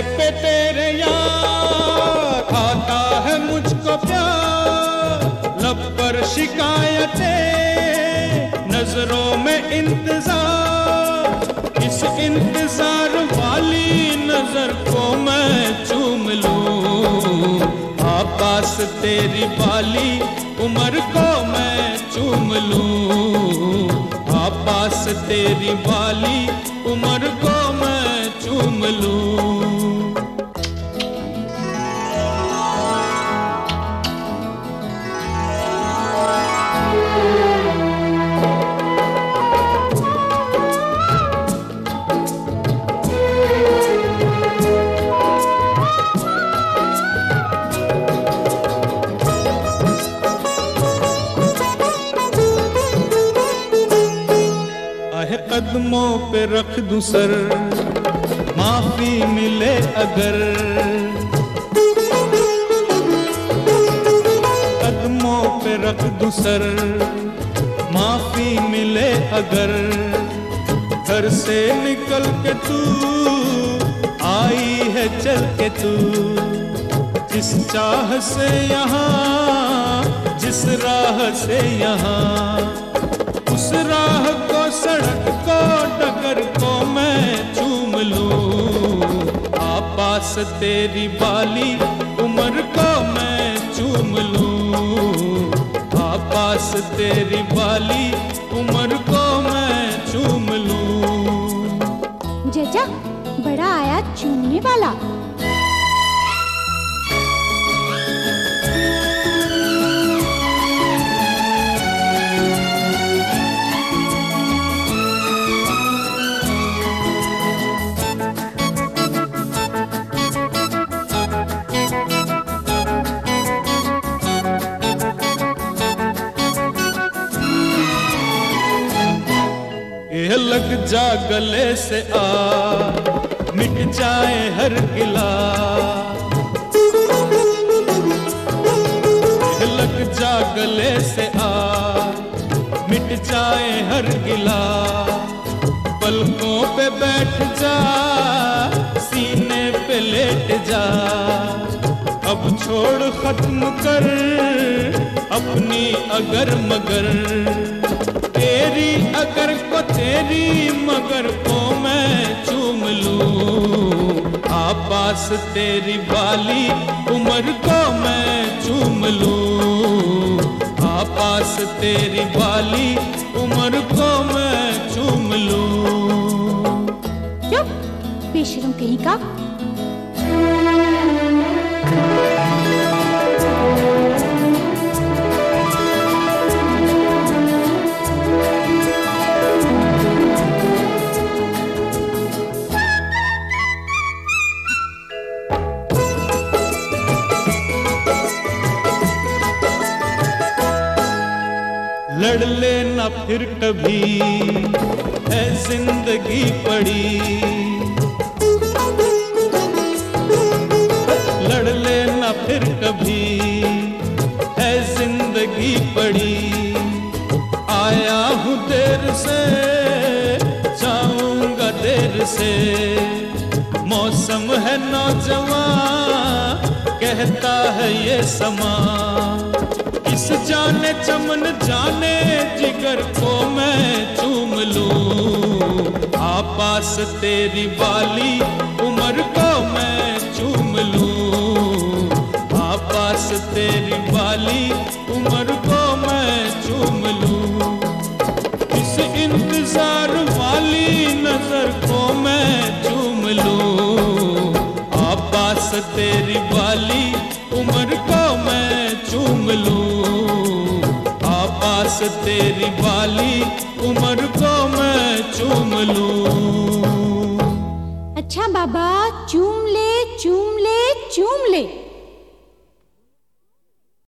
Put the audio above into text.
पे तेरे यार आता है मुझको प्यार, लब पर शिकायतें नजरों में इंतजार। इस इंतजार वाली नजर को मैं चूम लूं, पास तेरी वाली उम्र को मैं चूम लूं, पास तेरी वाली उम्र को मैं चूम लूं। कदमों पे रख दूं सर, माफी मिले अगर। कदमों पे रख दूं सर, माफी मिले अगर। घर से निकल के तू आई है चल के तू, जिस चाह से यहाँ, जिस राह से यहाँ, उस राह को, सड़क को, डगर को मैं चूम लूं, पास तेरी वाली उम्र को मैं चूम लूं, पास तेरी वाली उम्र को मैं चूम लूं। जजा, बड़ा आया चूमने वाला। ये लग जा गले से आ, मिट जाए हर गिला। ये लग जा गले से आ, मिट जाए हर गिला। पलकों पे बैठ जा, सीने पे लेट जा। अब छोड़ खत्म कर अपनी अगर मगर, तेरी अगर को तेरी मगर को मैं चूम लूं, पास तेरी वाली उम्र को मैं चूम लूं, पास तेरी वाली उम्र को मैं चूम लूं। चुप बेशरम कहीं का। लड़ लेना फिर कभी है जिंदगी पड़ी, लड़ लेना फिर कभी है जिंदगी पड़ी। आया हूँ देर से, जाऊंगा देर से। मौसम है नौजवान, कहता है ये समा। इस जाने चमन जाने जिगर को मैं चूम लूं, पास तेरी वाली उम्र को मैं चूम लूं, पास तेरी वाली उम्र को मैं चूम लूं। इस इंतजार वाली नजर को मैं चूम लूं, पास तेरी वाली उम्र को मैं चूम लूं, पास तेरी वाली उम्र को मैं चूम लूं। अच्छा बाबा, चूम ले चूम ले चूम ले।